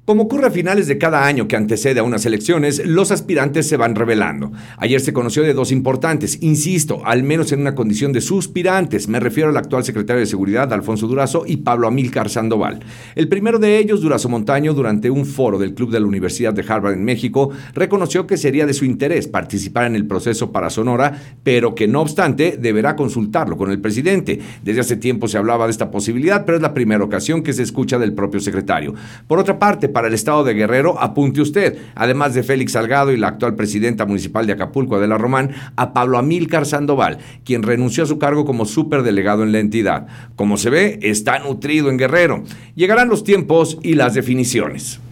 Como ocurre a finales de cada año que antecede a unas elecciones, los aspirantes se van revelando. Ayer se conoció de dos importantes, insisto, al menos en una condición de suspirantes. Me refiero al actual secretario de Seguridad, Alfonso Durazo, y Pablo Amílcar Sandoval. El primero de ellos, Durazo Montaño, durante un foro del Club de la Universidad de Harvard en México, reconoció que sería de su interés participar en el proceso para Sonora, pero que no obstante deberá consultarlo con el presidente. Desde hace tiempo se hablaba de esta posibilidad, pero es la primera ocasión que se escucha del propio secretario. Por otra parte, para el estado de Guerrero, apunte usted, además de Félix Salgado y la actual presidenta municipal de Acapulco, Adela Román, a Pablo Amílcar Sandoval, quien renunció a su cargo como superdelegado en la entidad. Como se ve, está nutrido en Guerrero. Llegarán los tiempos y las definiciones.